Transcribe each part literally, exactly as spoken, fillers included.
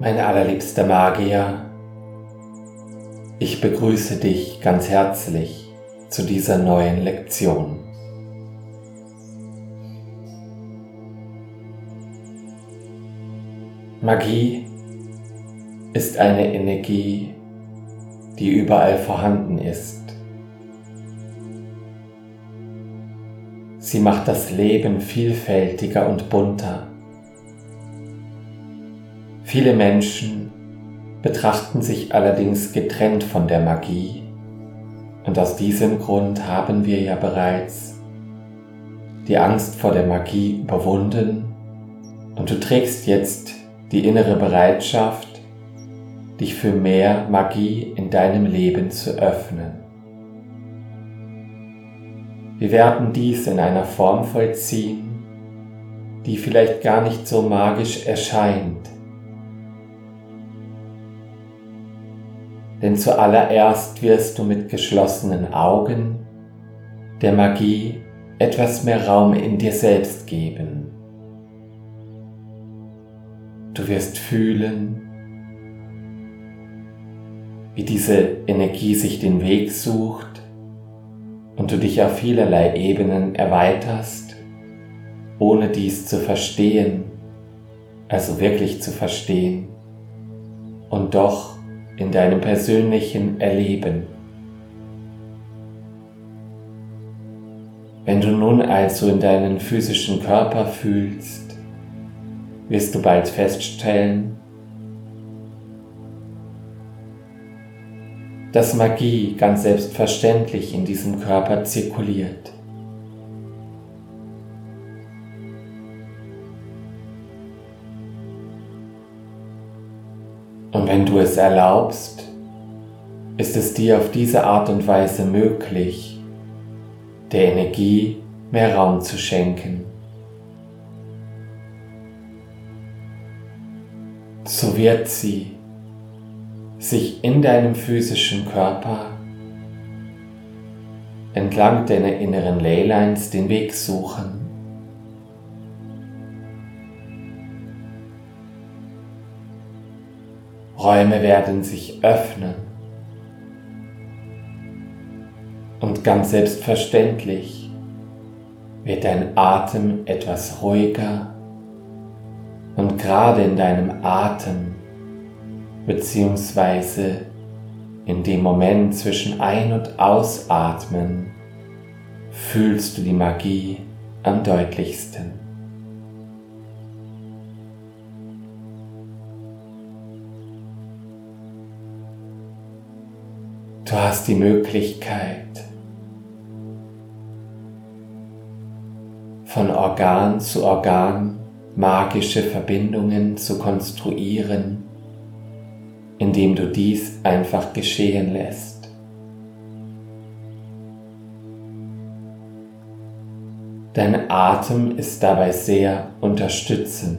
Mein allerliebster Magier, ich begrüße dich ganz herzlich zu dieser neuen Lektion. Magie ist eine Energie, die überall vorhanden ist. Sie macht das Leben vielfältiger und bunter. Viele Menschen betrachten sich allerdings getrennt von der Magie, und aus diesem Grund haben wir ja bereits die Angst vor der Magie überwunden und du trägst jetzt die innere Bereitschaft, dich für mehr Magie in deinem Leben zu öffnen. Wir werden dies in einer Form vollziehen, die vielleicht gar nicht so magisch erscheint. Denn zuallererst wirst du mit geschlossenen Augen der Magie etwas mehr Raum in dir selbst geben. Du wirst fühlen, wie diese Energie sich den Weg sucht und du dich auf vielerlei Ebenen erweiterst, ohne dies zu verstehen, also wirklich zu verstehen, und doch in deinem persönlichen Erleben. Wenn du nun also in deinen physischen Körper fühlst, wirst du bald feststellen, dass Magie ganz selbstverständlich in diesem Körper zirkuliert. Und wenn du es erlaubst, ist es dir auf diese Art und Weise möglich, der Energie mehr Raum zu schenken. So wird sie sich in deinem physischen Körper entlang deiner inneren Leylines den Weg suchen. Räume werden sich öffnen und ganz selbstverständlich wird dein Atem etwas ruhiger und gerade in deinem Atem beziehungsweise in dem Moment zwischen Ein- und Ausatmen fühlst du die Magie am deutlichsten. Du hast die Möglichkeit, von Organ zu Organ magische Verbindungen zu konstruieren, indem du dies einfach geschehen lässt. Dein Atem ist dabei sehr unterstützend.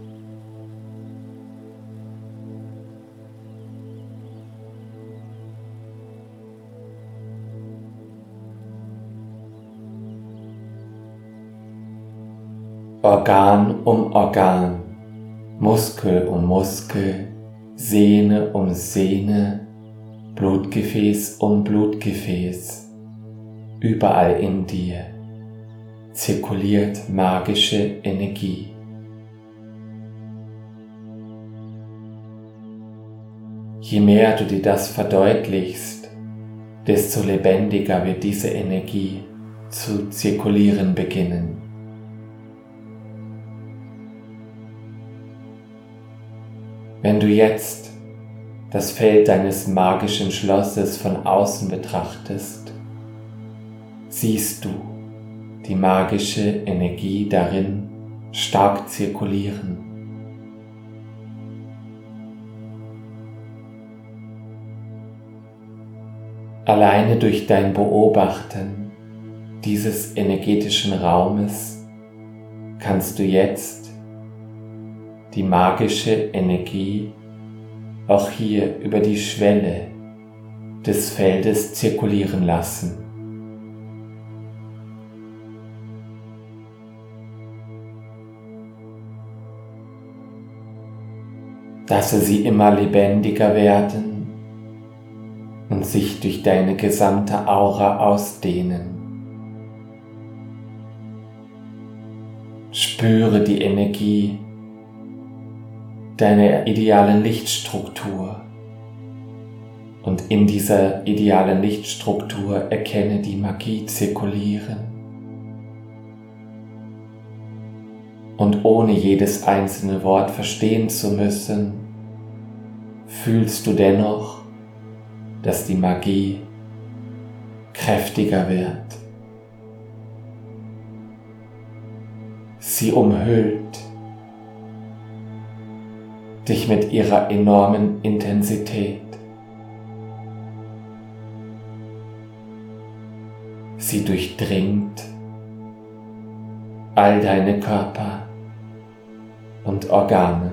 Organ um Organ, Muskel um Muskel, Sehne um Sehne, Blutgefäß um Blutgefäß. Überall in dir zirkuliert magische Energie. Je mehr du dir das verdeutlichst, desto lebendiger wird diese Energie zu zirkulieren beginnen. Wenn du jetzt das Feld deines magischen Schlosses von außen betrachtest, siehst du die magische Energie darin stark zirkulieren. Alleine durch dein Beobachten dieses energetischen Raumes kannst du jetzt die magische Energie auch hier über die Schwelle des Feldes zirkulieren lassen. Lasse sie immer lebendiger werden und sich durch deine gesamte Aura ausdehnen. Spüre die Energie deiner idealen Lichtstruktur und in dieser idealen Lichtstruktur erkenne die Magie zirkulieren. Und ohne jedes einzelne Wort verstehen zu müssen, fühlst du dennoch, dass die Magie kräftiger wird. Sie umhüllt dich mit ihrer enormen Intensität. Sie durchdringt all deine Körper und Organe.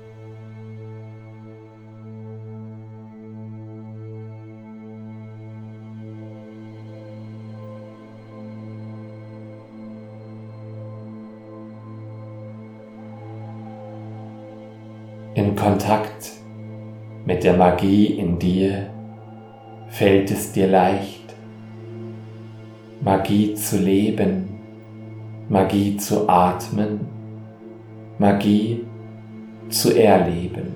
In Kontakt mit der Magie in dir fällt es dir leicht, Magie zu leben, Magie zu atmen, Magie zu erleben.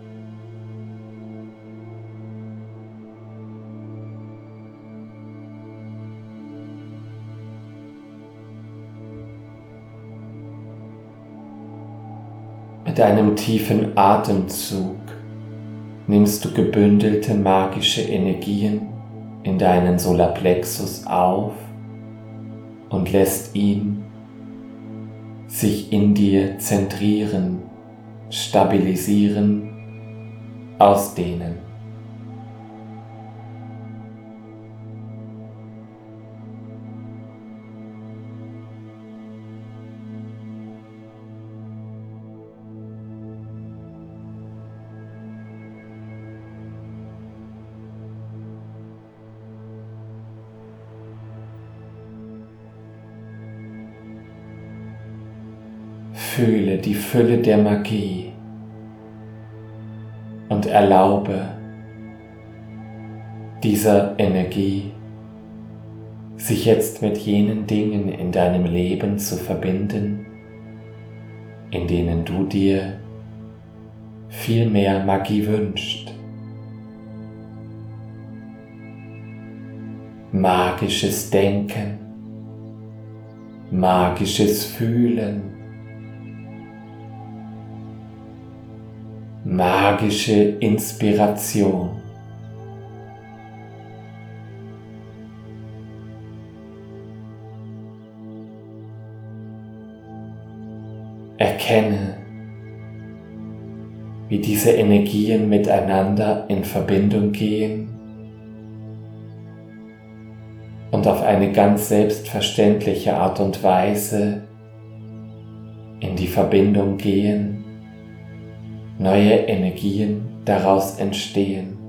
Mit einem tiefen Atemzug nimmst du gebündelte magische Energien in deinen Solarplexus auf und lässt ihn sich in dir zentrieren, stabilisieren, ausdehnen. Fühle die Fülle der Magie und erlaube dieser Energie, sich jetzt mit jenen Dingen in deinem Leben zu verbinden, in denen du dir viel mehr Magie wünschst. Magisches Denken, magisches Fühlen, magische Inspiration. Erkenne, wie diese Energien miteinander in Verbindung gehen und auf eine ganz selbstverständliche Art und Weise in die Verbindung gehen, neue Energien daraus entstehen.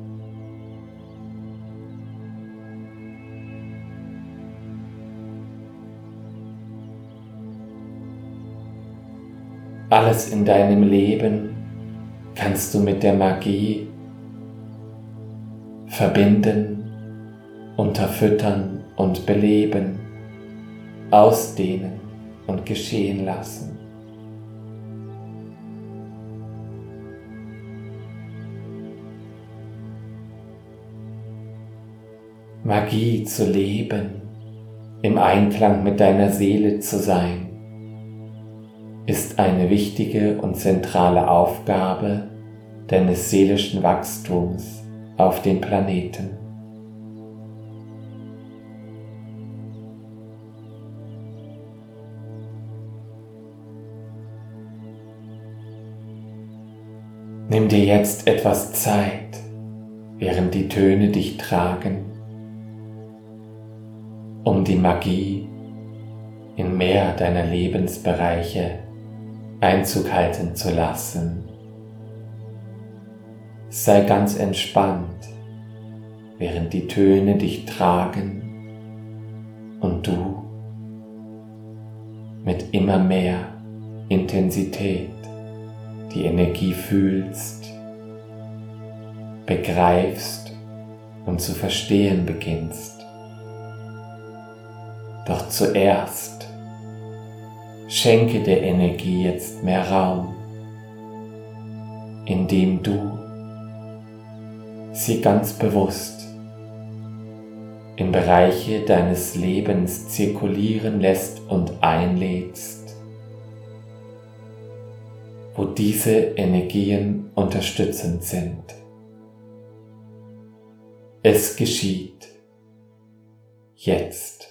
Alles in deinem Leben kannst du mit der Magie verbinden, unterfüttern und beleben, ausdehnen und geschehen lassen. Magie zu leben, im Einklang mit deiner Seele zu sein, ist eine wichtige und zentrale Aufgabe deines seelischen Wachstums auf dem Planeten. Nimm dir jetzt etwas Zeit, während die Töne dich tragen, um die Magie in mehr deiner Lebensbereiche Einzug halten zu lassen. Sei ganz entspannt, während die Töne dich tragen und du mit immer mehr Intensität die Energie fühlst, begreifst und zu verstehen beginnst. Doch zuerst schenke der Energie jetzt mehr Raum, indem du sie ganz bewusst in Bereiche deines Lebens zirkulieren lässt und einlädst, wo diese Energien unterstützend sind. Es geschieht jetzt.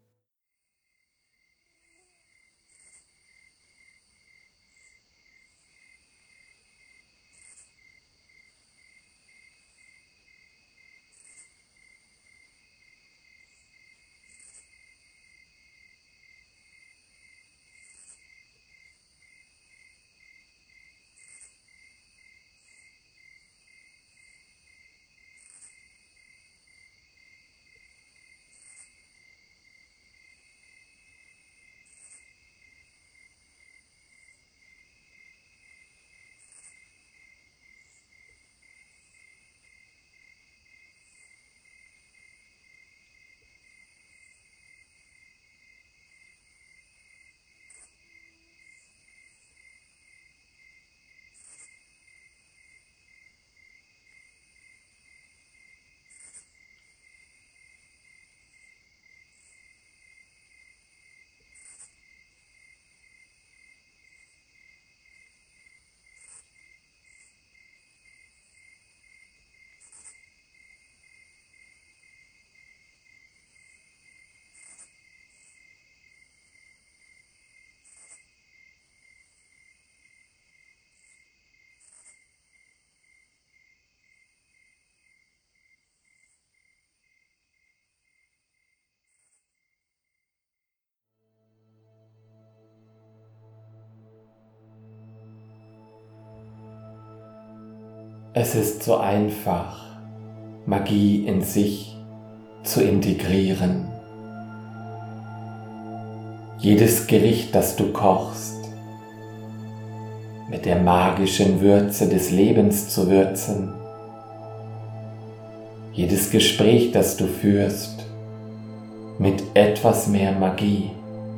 Es ist so einfach, Magie in sich zu integrieren. Jedes Gericht, das du kochst, mit der magischen Würze des Lebens zu würzen. Jedes Gespräch, das du führst, mit etwas mehr Magie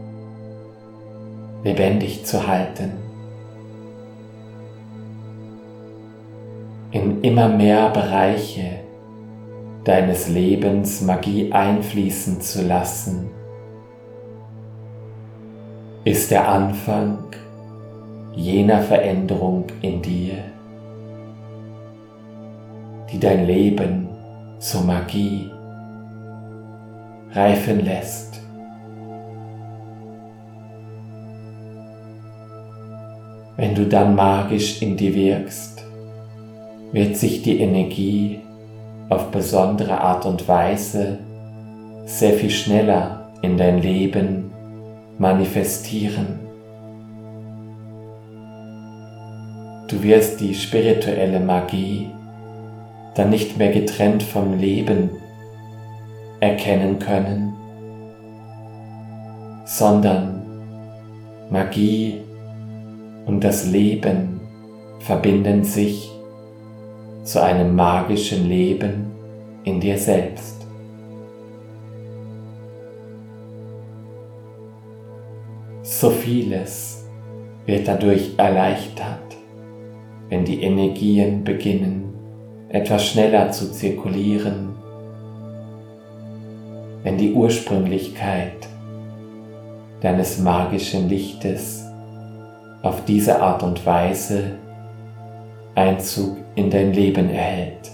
lebendig zu halten. In immer mehr Bereiche deines Lebens Magie einfließen zu lassen, ist der Anfang jener Veränderung in dir, die dein Leben zur Magie reifen lässt. Wenn du dann magisch in dir wirkst, wird sich die Energie auf besondere Art und Weise sehr viel schneller in dein Leben manifestieren. Du wirst die spirituelle Magie dann nicht mehr getrennt vom Leben erkennen können, sondern Magie und das Leben verbinden sich zu einem magischen Leben in dir selbst. So vieles wird dadurch erleichtert, wenn die Energien beginnen, etwas schneller zu zirkulieren, wenn die Ursprünglichkeit deines magischen Lichtes auf diese Art und Weise Einzug in dein Leben erhält.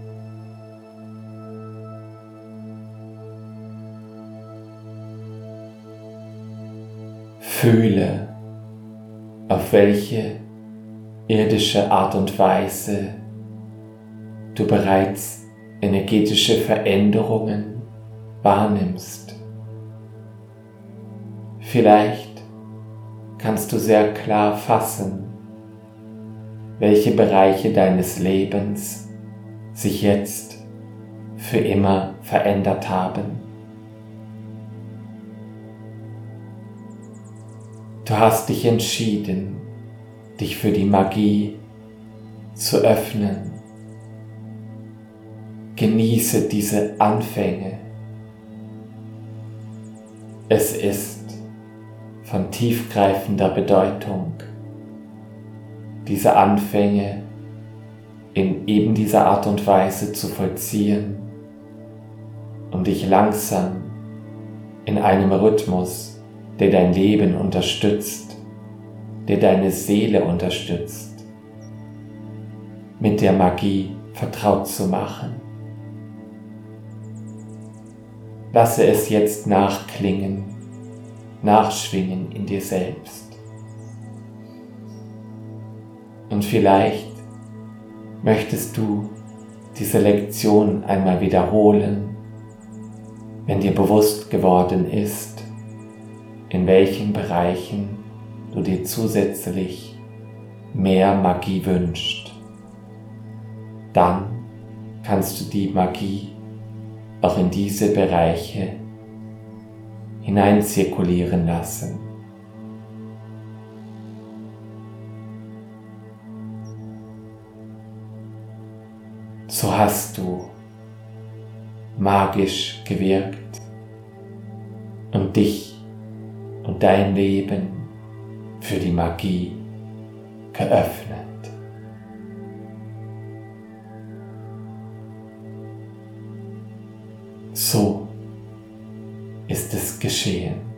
Fühle, auf welche irdische Art und Weise du bereits energetische Veränderungen wahrnimmst. Vielleicht kannst du sehr klar fassen, welche Bereiche deines Lebens sich jetzt für immer verändert haben. Du hast dich entschieden, dich für die Magie zu öffnen, Genieße diese Anfänge. Es ist von tiefgreifender Bedeutung, diese Anfänge in eben dieser Art und Weise zu vollziehen, um dich langsam in einem Rhythmus, der dein Leben unterstützt, der deine Seele unterstützt, mit der Magie vertraut zu machen. Lasse es jetzt nachklingen, nachschwingen in dir selbst. Und vielleicht möchtest du diese Lektion einmal wiederholen, wenn dir bewusst geworden ist, in welchen Bereichen du dir zusätzlich mehr Magie wünschst. Dann kannst du die Magie auch in diese Bereiche hineinzirkulieren lassen. So hast du magisch gewirkt und dich und dein Leben für die Magie geöffnet. So ist es geschehen.